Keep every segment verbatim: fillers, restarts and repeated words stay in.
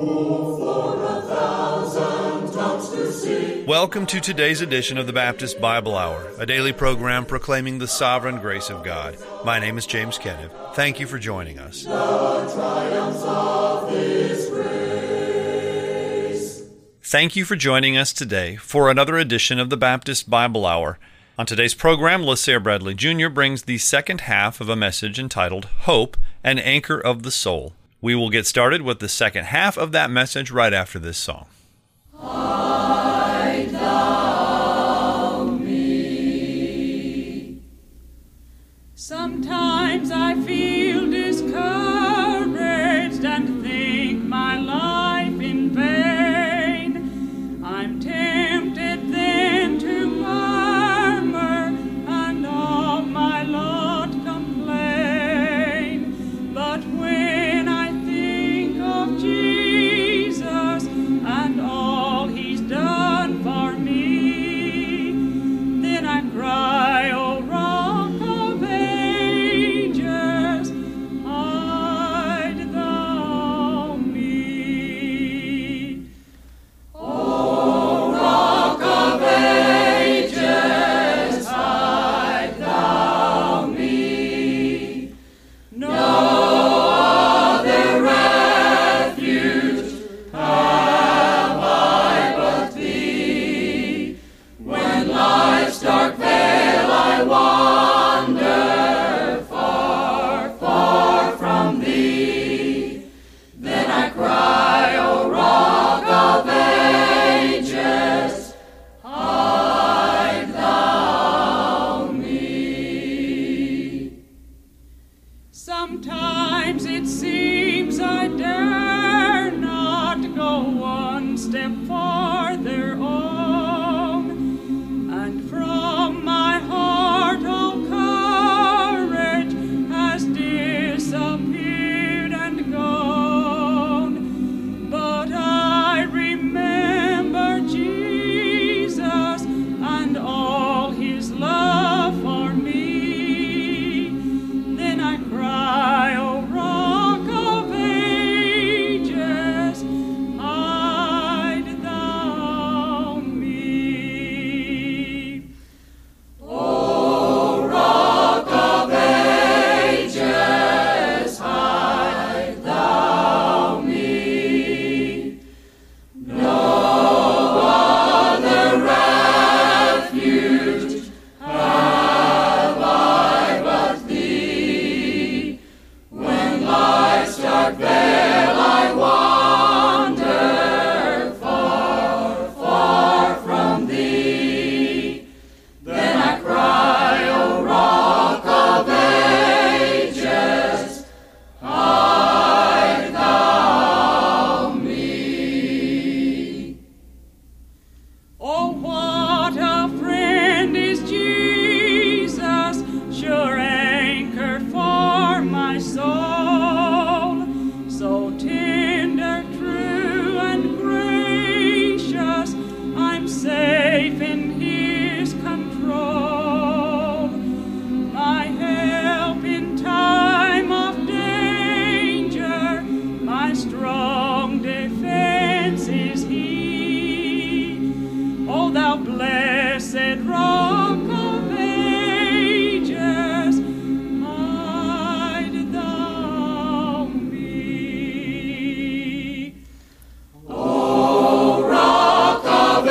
Welcome to today's edition of the Baptist Bible Hour, a daily program proclaiming the sovereign grace of God. My name is James Kenniff. Thank you for joining us. The triumphs of His grace. Thank you for joining us today for another edition of the Baptist Bible Hour. On today's program, LaSair Bradley Junior brings the second half of a message entitled Hope, an Anchor of the Soul. We will get started with the second half of that message right after this song. Hide thou me. Sometimes I feel discouraged and think my life in vain. I'm tempted then to murmur and of my lot complain. But when I think of Jesus and all He's done for me, then I cry, O Rock of Ages, hide thou me. O Rock of Ages, hide thou me. No other refuge have I but Thee. When life's dark veil I wander far, far from Thee, then I cry, O Rock of Ages, hide thou me. Sometimes it seems I dare not go one step farther on, and from my heart all courage has disappeared and gone. But I remember Jesus and all His love for me. Then I cry, O Rock of Ages, hide thou me. O Rock of Ages, hide thou me. No other refuge have I but Thee. When life's dark veil I wander far, far from Thee, then I cry, O Rock of Ages, hide thou me. Oh, what a friend is Jesus, sure anchor for my soul, so tender, true, and gracious, I'm safe in His control. My help in time of danger, my strong defense is He. O thou blessed Rock of Ages, hide thou me. O Rock of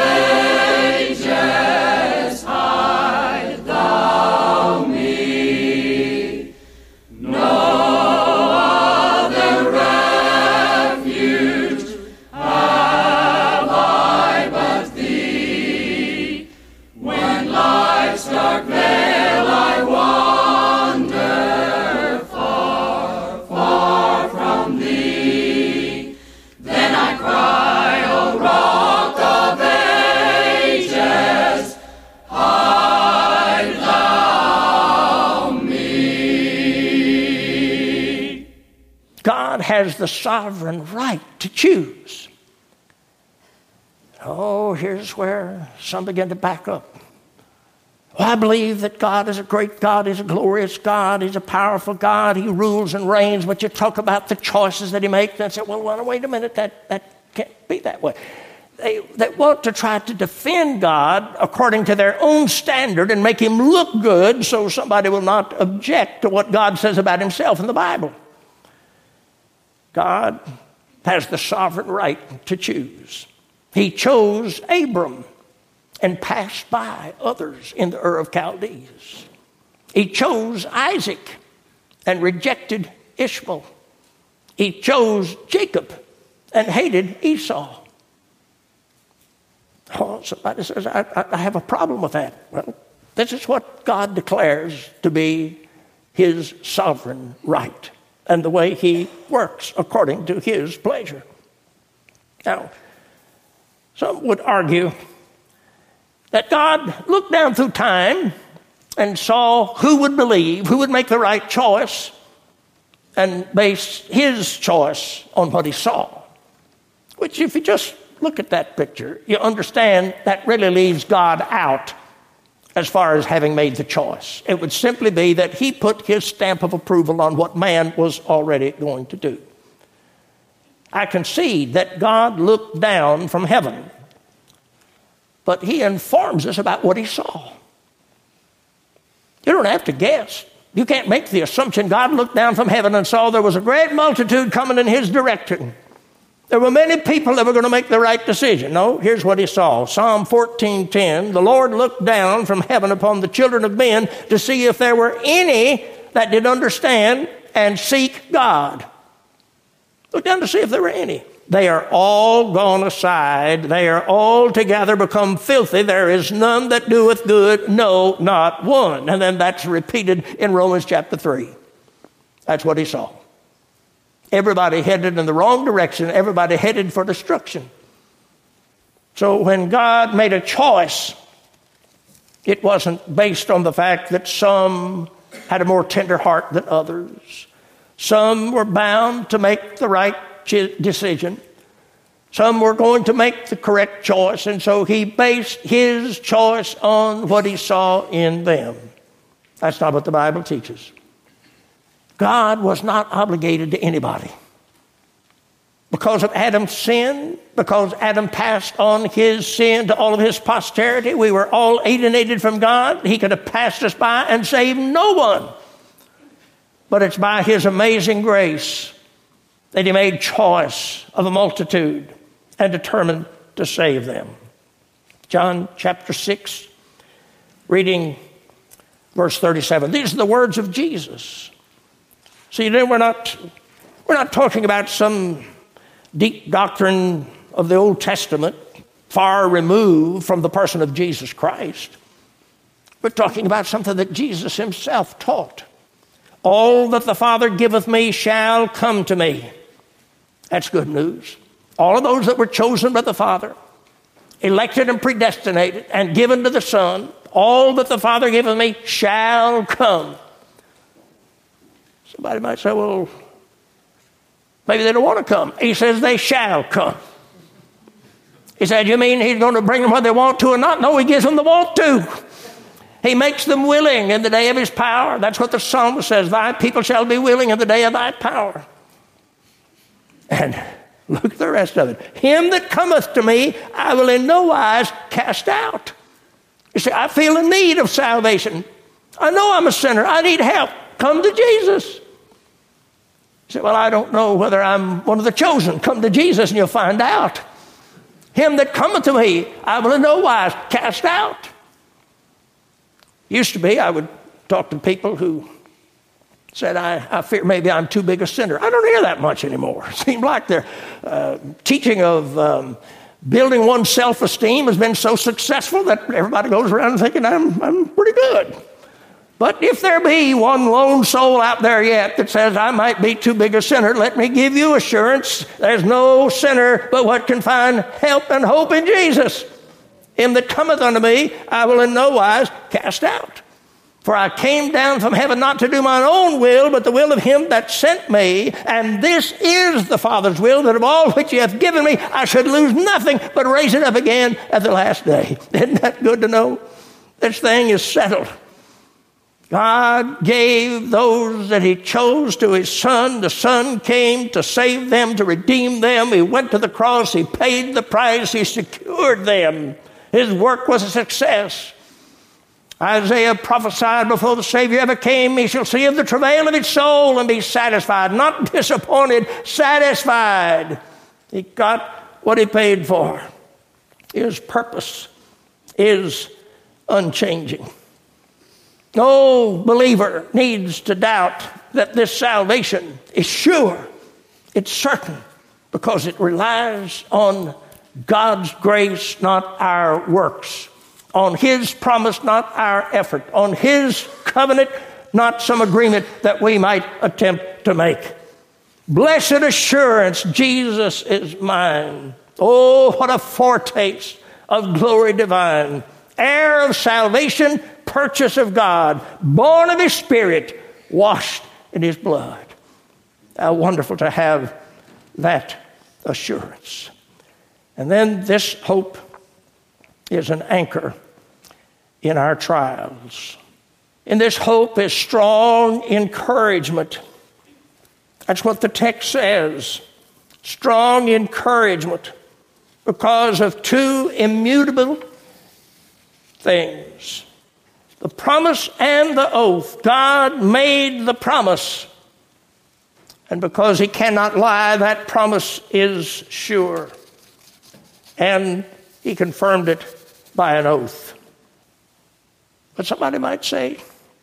Ages, hide thou me. No other refuge have I but Thee. When life's dark veil I wander far, far from Thee, then I cry, O Rock of Ages, hide thou me. God has the sovereign right to choose. Oh, here's where some begin to back up. Well, I believe that God is a great God. He's a glorious God. He's a powerful God. He rules and reigns. But you talk about the choices that he makes and say, well, well wait a minute, that, that can't be that way. They, they want to try to defend God according to their own standard and make him look good so somebody will not object to what God says about himself in the Bible. God has the sovereign right to choose. He chose Abram and passed by others in the Ur of Chaldees. He chose Isaac and rejected Ishmael. He chose Jacob and hated Esau. Oh, somebody says, I, I have a problem with that. Well, this is what God declares to be his sovereign right and the way he works according to his pleasure. Now, some would argue that God looked down through time and saw who would believe, who would make the right choice, and based his choice on what he saw. Which, if you just look at that picture, you understand that really leaves God out as far as having made the choice. It would simply be that he put his stamp of approval on what man was already going to do. I concede that God looked down from heaven, but he informs us about what he saw. You don't have to guess. You can't make the assumption God looked down from heaven and saw there was a great multitude coming in his direction. There were many people that were going to make the right decision. No, here's what he saw. Psalm fourteen ten, the Lord looked down from heaven upon the children of men to see if there were any that did understand and seek God. Look down to see if there were any. They are all gone aside. They are all together become filthy. There is none that doeth good, no, not one. And then that's repeated in Romans chapter three. That's what he saw. Everybody headed in the wrong direction. Everybody headed for destruction. So when God made a choice, it wasn't based on the fact that some had a more tender heart than others. Some were bound to make the right decision. Some were going to make the correct choice, and so he based his choice on what he saw in them. That's not what the Bible teaches. God was not obligated to anybody. Because of Adam's sin, because Adam passed on his sin to all of his posterity, we were all alienated from God. He could have passed us by and saved no one. But it's by his amazing grace that he made choice of a multitude and determined to save them. John chapter six, reading verse thirty-seven. These are the words of Jesus. See, then we're not, we're not talking about some deep doctrine of the Old Testament, far removed from the person of Jesus Christ. We're talking about something that Jesus himself taught. All that the Father giveth me shall come to me. That's good news. All of those that were chosen by the Father, elected and predestinated and given to the Son, all that the Father giveth me shall come. Somebody might say, well, maybe they don't want to come. He says they shall come. He said, you mean he's going to bring them whether they want to or not? No, he gives them the want to. He makes them willing in the day of his power. That's what the psalmist says. Thy people shall be willing in the day of thy power. And look at the rest of it. Him that cometh to me, I will in no wise cast out. You see, I feel a need of salvation. I know I'm a sinner. I need help. Come to Jesus. You say, well, I don't know whether I'm one of the chosen. Come to Jesus and you'll find out. Him that cometh to me, I will in no wise cast out. Used to be, I would talk to people who said, I, I fear maybe I'm too big a sinner. I don't hear that much anymore. It seems like their uh, teaching of um, building one's self-esteem has been so successful that everybody goes around thinking I'm, I'm pretty good. But if there be one lone soul out there yet that says, I might be too big a sinner, let me give you assurance, there's no sinner but what can find help and hope in Jesus. Him that cometh unto me, I will in no wise cast out. For I came down from heaven not to do mine own will, but the will of him that sent me. And this is the Father's will, that of all which he hath given me, I should lose nothing, but raise it up again at the last day. Isn't that good to know? This thing is settled. God gave those that he chose to his Son. The Son came to save them, to redeem them. He went to the cross. He paid the price. He secured them. His work was a success. Isaiah prophesied before the Savior ever came, he shall see of the travail of his soul and be satisfied. Not disappointed, satisfied. He got what he paid for. His purpose is unchanging. No believer needs to doubt that this salvation is sure. It's certain because it relies on God's grace, not our works. On his promise, not our effort. On his covenant, not some agreement that we might attempt to make. Blessed assurance, Jesus is mine. Oh, what a foretaste of glory divine. Heir of salvation, purchase of God, born of his Spirit, washed in his blood. How wonderful to have that assurance. And then this hope is an anchor in our trials. And this hope is strong encouragement. That's what the text says. Strong encouragement because of two immutable things. The promise and the oath. God made the promise. And because he cannot lie, that promise is sure. And he confirmed it by an oath. But somebody might say,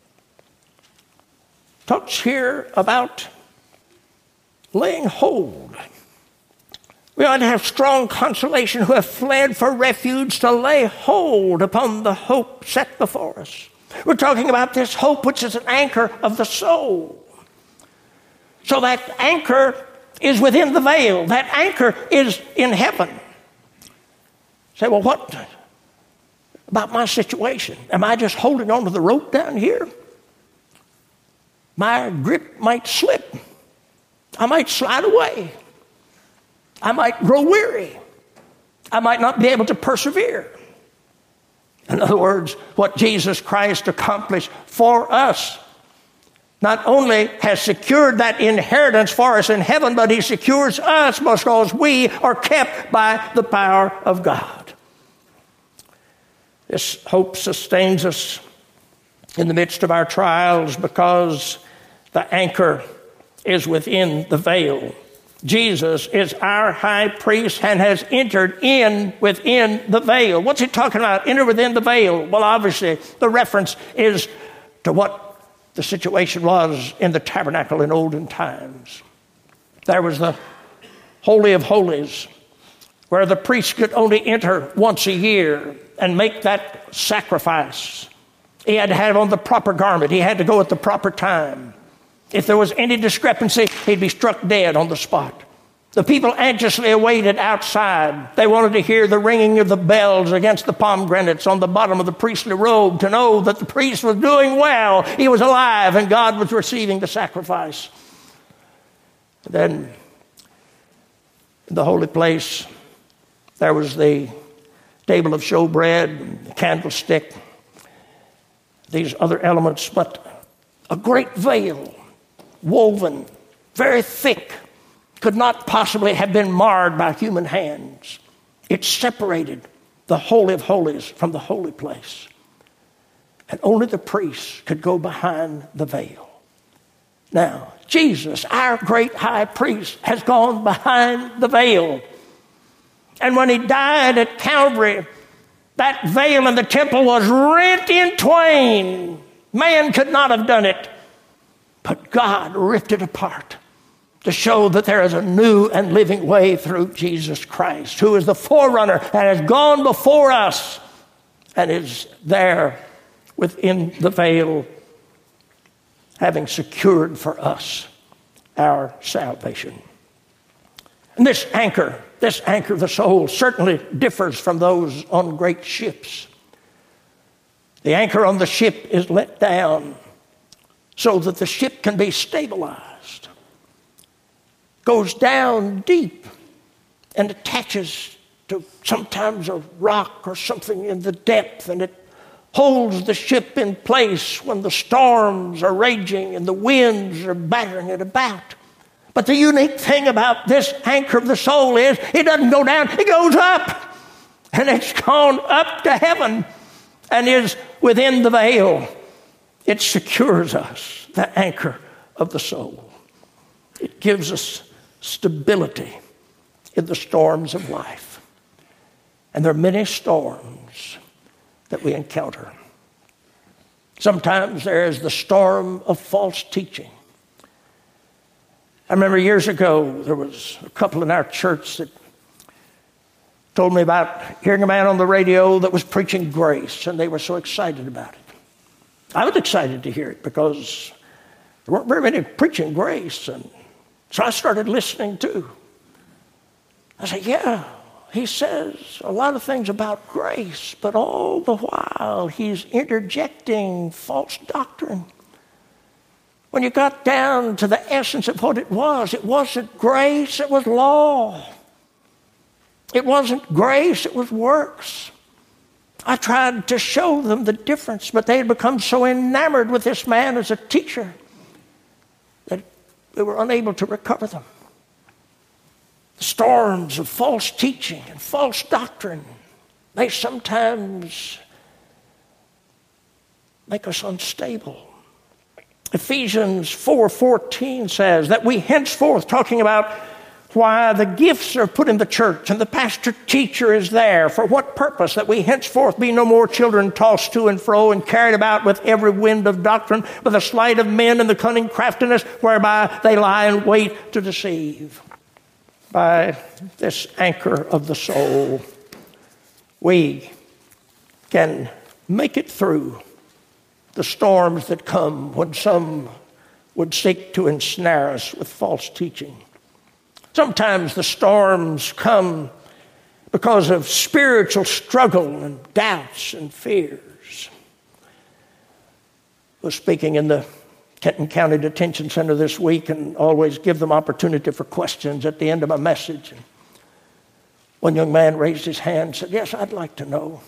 talks here about laying hold. We ought to have strong consolation who have fled for refuge to lay hold upon the hope set before us. We're talking about this hope which is an anchor of the soul. So that anchor is within the veil. That anchor is in heaven. Say, well, what about my situation? Am I just holding on to the rope down here? My grip might slip. I might slide away. I might grow weary. I might not be able to persevere. In other words, what Jesus Christ accomplished for us not only has secured that inheritance for us in heaven, but he secures us because we are kept by the power of God. This hope sustains us in the midst of our trials because the anchor is within the veil. Jesus is our high priest and has entered in within the veil. What's he talking about? Enter within the veil. Well, obviously, the reference is to what the situation was in the tabernacle in olden times. There was the Holy of Holies, where the priest could only enter once a year and make that sacrifice. He had to have on the proper garment. He had to go at the proper time. If there was any discrepancy, he'd be struck dead on the spot. The people anxiously awaited outside. They wanted to hear the ringing of the bells against the pomegranates on the bottom of the priestly robe to know that the priest was doing well. He was alive and God was receiving the sacrifice. And then in the holy place, there was the table of showbread, the candlestick, these other elements, but a great veil, woven, very thick, could not possibly have been marred by human hands. It separated the Holy of Holies from the holy place. And only the priest could go behind the veil. Now, Jesus, our great high priest, has gone behind the veil. And when he died at Calvary, that veil in the temple was rent in twain. Man could not have done it. But God ripped it apart to show that there is a new and living way through Jesus Christ, who is the forerunner and has gone before us and is there within the veil, having secured for us our salvation. And this anchor, this anchor of the soul certainly differs from those on great ships. The anchor on the ship is let down so that the ship can be stabilized. Goes down deep and attaches to sometimes a rock or something in the depth, and it holds the ship in place when the storms are raging and the winds are battering it about. But the unique thing about this anchor of the soul is it doesn't go down, it goes up. And it's gone up to heaven and is within the veil. It secures us, the anchor of the soul. It gives us stability in the storms of life. And there are many storms that we encounter. Sometimes there is the storm of false teaching. I remember years ago, there was a couple in our church that told me about hearing a man on the radio that was preaching grace, and they were so excited about it. I was excited to hear it because there weren't very many preaching grace, and so I started listening too. I said, yeah, he says a lot of things about grace, but all the while he's interjecting false doctrine. When you got down to the essence of what it was, it wasn't grace, it was law. It wasn't grace, it was works. I tried to show them the difference, but they had become so enamored with this man as a teacher that they were unable to recover them. The storms of false teaching and false doctrine, they sometimes make us unstable. Ephesians four fourteen says that we henceforth, talking about why the gifts are put in the church and the pastor teacher is there, for what purpose? That we henceforth be no more children tossed to and fro and carried about with every wind of doctrine, by the sleight of men and the cunning craftiness whereby they lie in wait to deceive. By this anchor of the soul, we can make it through the storms that come when some would seek to ensnare us with false teaching. Sometimes the storms come because of spiritual struggle and doubts and fears. I was speaking in the Kenton County Detention Center this week and always give them opportunity for questions at the end of my message. And one young man raised his hand and said, yes, I'd like to know.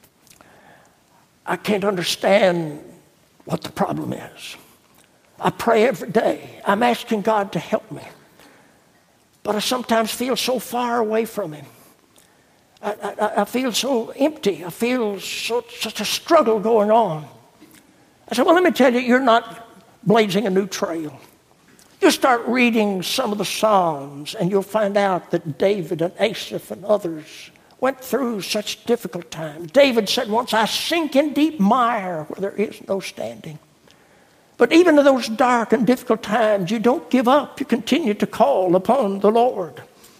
I can't understand what the problem is. I pray every day. I'm asking God to help me. But I sometimes feel so far away from Him. I, I, I feel so empty. I feel so, such a struggle going on. I said, well, let me tell you, you're not blazing a new trail. You start reading some of the Psalms, and you'll find out that David and Asaph and others went through such difficult times. David said once, I sink in deep mire where there is no standing. But even in those dark and difficult times, you don't give up. You continue to call upon the Lord.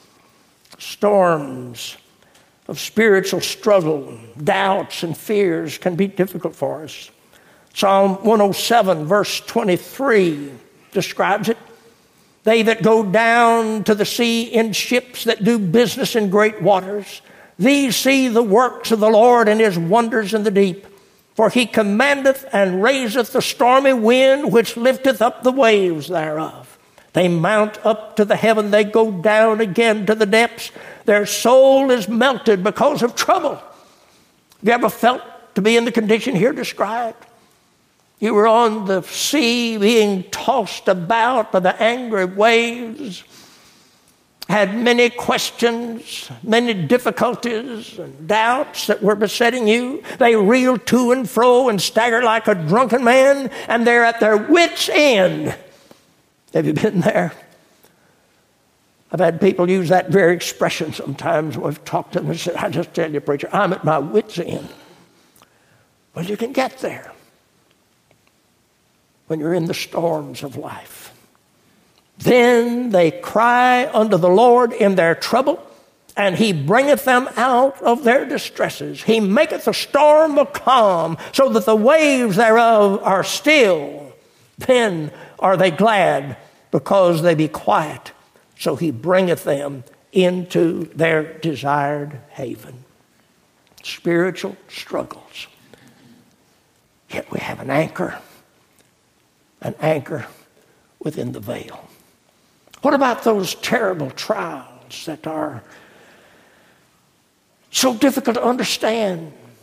Storms of spiritual struggle, doubts, and fears can be difficult for us. Psalm one oh seven, verse twenty-three describes it. They that go down to the sea in ships that do business in great waters, these see the works of the Lord and His wonders in the deep. For He commandeth and raiseth the stormy wind, which lifteth up the waves thereof. They mount up to the heaven, they go down again to the depths. Their soul is melted because of trouble. Have you ever felt to be in the condition here described? You were on the sea being tossed about by the angry waves, had many questions, many difficulties and doubts that were besetting you. They reel to and fro and stagger like a drunken man, and they're at their wits' end. Have you been there? I've had people use that very expression sometimes when I've talked to them and said, I just tell you, preacher, I'm at my wits' end. Well, you can get there when you're in the storms of life. Then they cry unto the Lord in their trouble, and He bringeth them out of their distresses. He maketh the storm a calm, so that the waves thereof are still. Then are they glad, because they be quiet. So He bringeth them into their desired haven. Spiritual struggles. Yet we have an anchor, an anchor within the veil. What about those terrible trials that are so difficult to understand?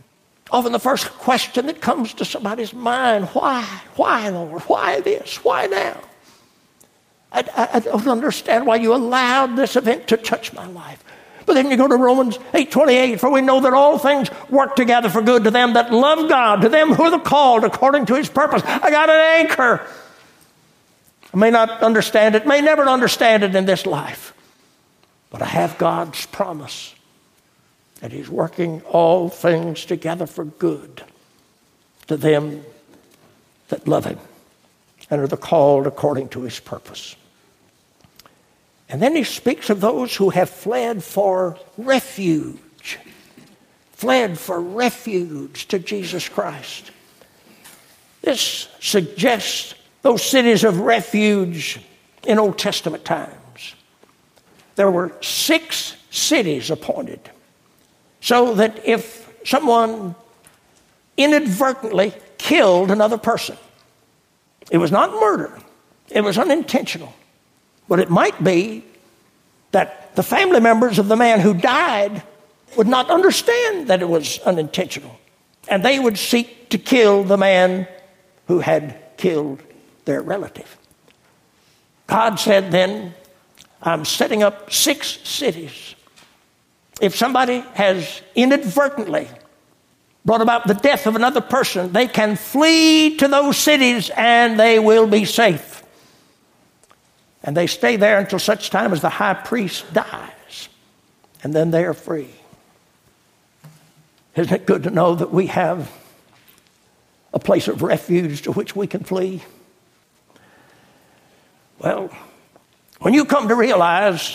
Often the first question that comes to somebody's mind, why? Why, Lord? Why this? Why now? I, I, I don't understand why you allowed this event to touch my life. But then you go to Romans eight twenty-eight, for we know that all things work together for good to them that love God, to them who are the called according to his purpose. I got an anchor. I may not understand it, may never understand it in this life, but I have God's promise that he's working all things together for good to them that love him and are the called according to his purpose. And then he speaks of those who have fled for refuge, fled for refuge to Jesus Christ. This suggests those cities of refuge in Old Testament times. There were six cities appointed, so that if someone inadvertently killed another person, it was not murder, it was unintentional. But it might be that the family members of the man who died would not understand that it was unintentional, and they would seek to kill the man who had killed their relative. God said then, I'm setting up six cities. If somebody has inadvertently brought about the death of another person, they can flee to those cities and they will be safe. And they stay there until such time as the high priest dies, and then they are free. Isn't it good to know that we have a place of refuge to which we can flee? Well, when you come to realize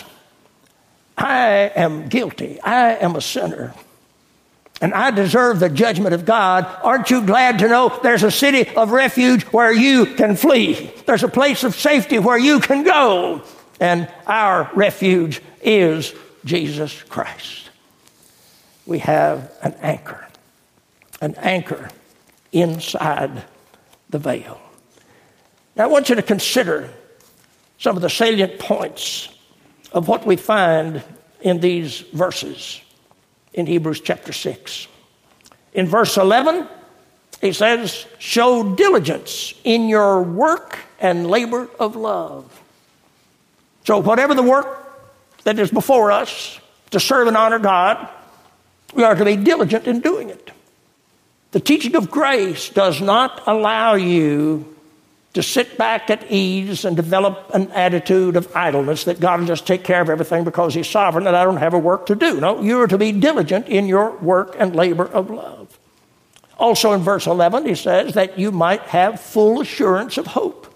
I am guilty, I am a sinner, and I deserve the judgment of God, aren't you glad to know there's a city of refuge where you can flee? There's a place of safety where you can go. And our refuge is Jesus Christ. We have an anchor, an anchor inside the veil. Now I want you to consider some of the salient points of what we find in these verses in Hebrews chapter six. In verse eleven, he says, show diligence in your work and labor of love. So whatever the work that is before us to serve and honor God, we are to be diligent in doing it. The teaching of grace does not allow you to sit back at ease and develop an attitude of idleness that God will just take care of everything because he's sovereign and I don't have a work to do. No, you are to be diligent in your work and labor of love. Also in verse eleven, he says that you might have full assurance of hope.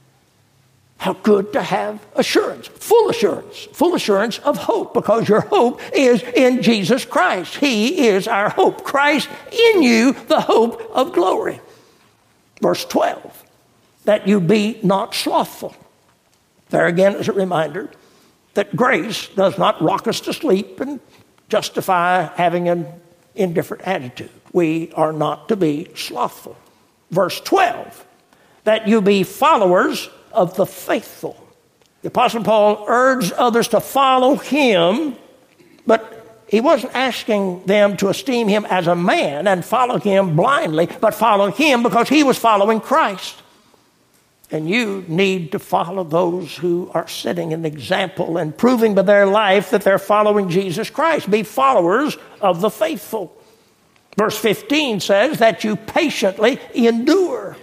How good to have assurance, full assurance, full assurance of hope, because your hope is in Jesus Christ. He is our hope. Christ in you, the hope of glory. Verse twelve. That you be not slothful. There again is a reminder that grace does not rock us to sleep and justify having an indifferent attitude. We are not to be slothful. Verse twelve, that you be followers of the faithful. The Apostle Paul urged others to follow him, but he wasn't asking them to esteem him as a man and follow him blindly, but follow him because he was following Christ. And you need to follow those who are setting an example and proving by their life that they're following Jesus Christ. Be followers of the faithful. Verse fifteen says that you patiently endure.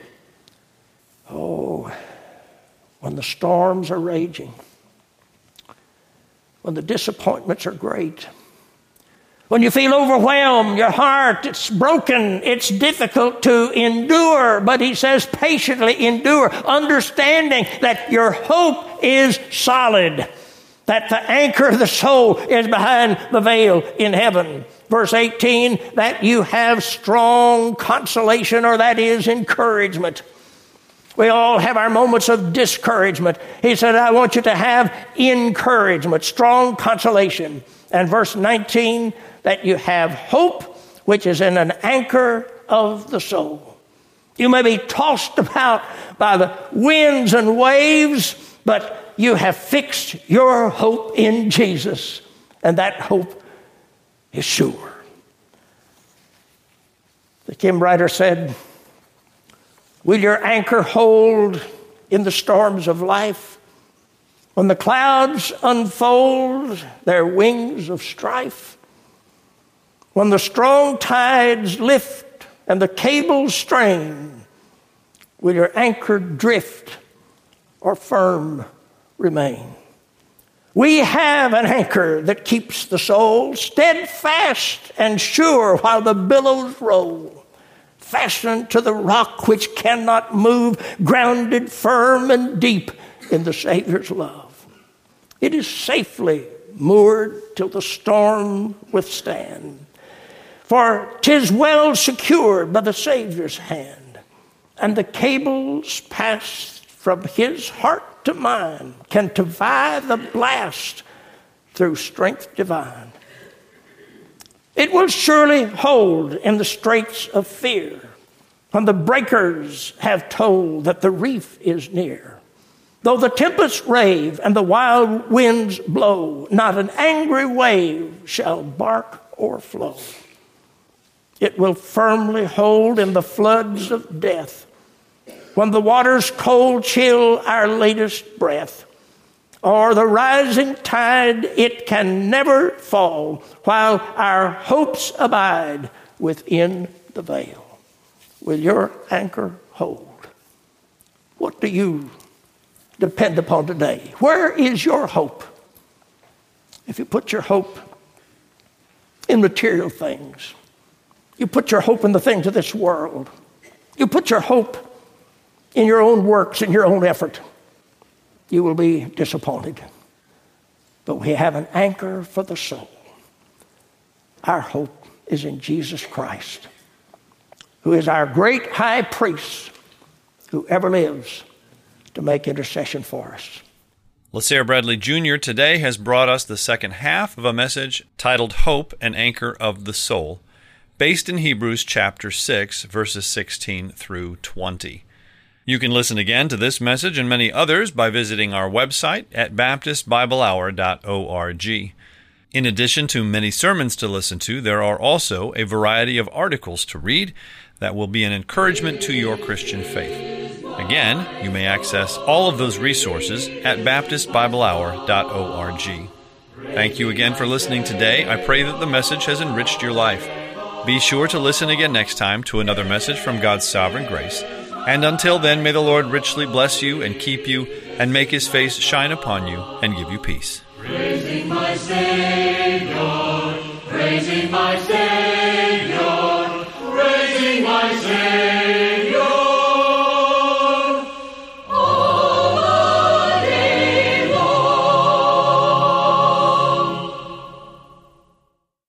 Oh, when the storms are raging, when the disappointments are great, when you feel overwhelmed, your heart, it's broken, it's difficult to endure. But he says patiently endure, understanding that your hope is solid, that the anchor of the soul is behind the veil in heaven. Verse eighteen, that you have strong consolation, or that is encouragement. We all have our moments of discouragement. He said, I want you to have encouragement, strong consolation. And verse nineteen, that you have hope, which is in an anchor of the soul. You may be tossed about by the winds and waves, but you have fixed your hope in Jesus, and that hope is sure. The hymn writer said, will your anchor hold in the storms of life? When the clouds unfold their wings of strife? When the strong tides lift and the cables strain, will your anchor drift or firm remain? We have an anchor that keeps the soul steadfast and sure while the billows roll, fastened to the rock which cannot move, grounded firm and deep in the Savior's love. It is safely moored till the storm withstand, for 'tis well secured by the Savior's hand, and the cables passed from his heart to mine can defy the blast through strength divine. It will surely hold in the straits of fear when the breakers have told that the reef is near. Though the tempests rave and the wild winds blow, not an angry wave shall bark or flow. It will firmly hold in the floods of death, when the waters cold chill our latest breath, or the rising tide it can never fall, while our hopes abide within the veil. Will your anchor hold? What do you depend upon today? Where is your hope? If you put your hope in material things, you put your hope in the things of this world, you put your hope in your own works, in your own effort, you will be disappointed. But we have an anchor for the soul. Our hope is in Jesus Christ, who is our great high priest, who ever lives to make intercession for us. LeSayer Bradley Junior today has brought us the second half of a message titled Hope, an Anchor of the Soul, based in Hebrews chapter six, verses sixteen through twenty. You can listen again to this message and many others by visiting our website at baptist bible hour dot org. In addition to many sermons to listen to, there are also a variety of articles to read that will be an encouragement to your Christian faith. Again, you may access all of those resources at baptist bible hour dot org. Thank you again for listening today. I pray that the message has enriched your life. Be sure to listen again next time to another message from God's sovereign grace. And until then, may the Lord richly bless you and keep you and make his face shine upon you and give you peace. Praising my Savior, praising my Savior.